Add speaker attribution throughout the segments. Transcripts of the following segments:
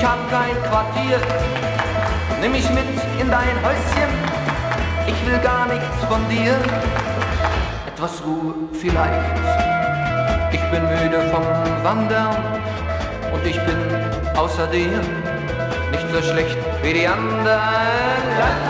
Speaker 1: Ich hab kein Quartier, nimm mich mit in dein Häuschen. Ich will gar nichts von dir, etwas Ruhe vielleicht. Ich bin müde vom Wandern und ich bin außerdem nicht so schlecht wie die anderen.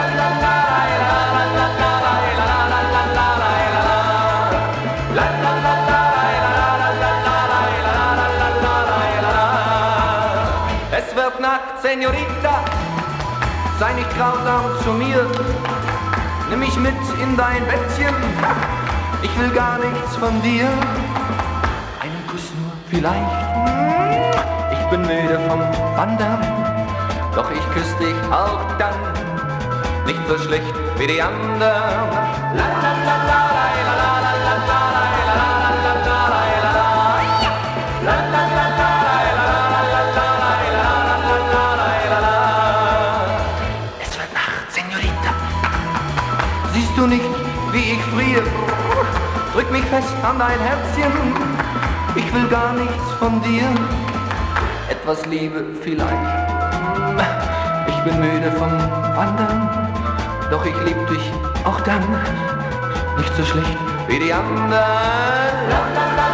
Speaker 1: Es wird Nacht, Senorita, sei nicht grausam zu mir. Nimm mich mit in dein Bettchen, ich will gar nichts von dir. Einen Kuss nur vielleicht. Ich bin müde vom Wandern, doch ich küss dich auch dann. Nicht so schlecht wie die anderen. La la la la la la la la la la la la la la la. Es wird Nacht, Senorita. Siehst du nicht, wie ich friere? Drück mich fest an dein Herzchen. Ich will gar nichts von dir, etwas Liebe vielleicht. Ich bin müde vom Wandern, doch ich lieb dich auch dann. Nicht so schlecht wie die anderen.